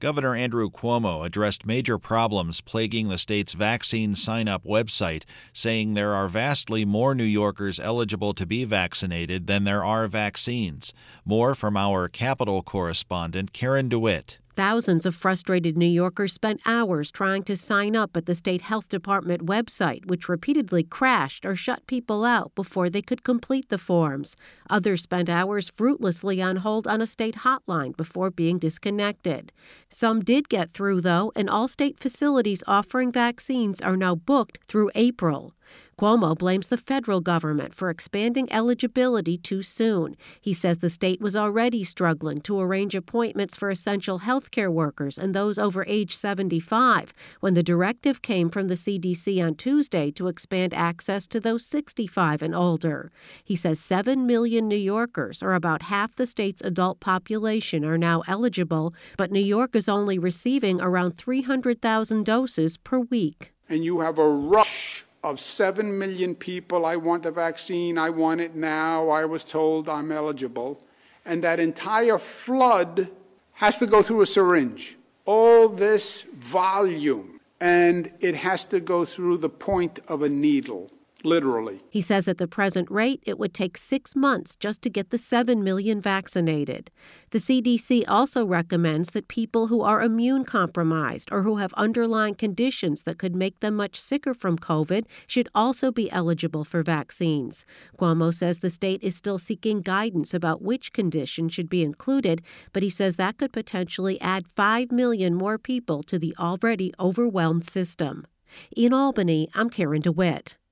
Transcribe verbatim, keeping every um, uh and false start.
Governor Andrew Cuomo addressed major problems plaguing the state's vaccine sign-up website, saying there are vastly more New Yorkers eligible to be vaccinated than there are vaccines. More from our Capitol correspondent, Karen DeWitt. Thousands of frustrated New Yorkers spent hours trying to sign up at the state health department website, which repeatedly crashed or shut people out before they could complete the forms. Others spent hours fruitlessly on hold on a state hotline before being disconnected. Some did get through, though, and all state facilities offering vaccines are now booked through April. Cuomo blames the federal government for expanding eligibility too soon. He says the state was already struggling to arrange appointments for essential health care workers and those over age seventy-five when the directive came from the C D C on Tuesday to expand access to those sixty-five and older. He says seven million New Yorkers, or about half the state's adult population, are now eligible, but New York is only receiving around three hundred thousand doses per week. And you have a rush of seven million people. I want the vaccine. I want it now. I was told I'm eligible. And that entire flood has to go through a syringe. All this volume, and it has to go through the point of a needle, literally. He says at the present rate, it would take six months just to get the seven million vaccinated. The C D C also recommends that people who are immune compromised or who have underlying conditions that could make them much sicker from COVID should also be eligible for vaccines. Cuomo says the state is still seeking guidance about which condition should be included, but he says that could potentially add five million more people to the already overwhelmed system. In Albany, I'm Karen DeWitt.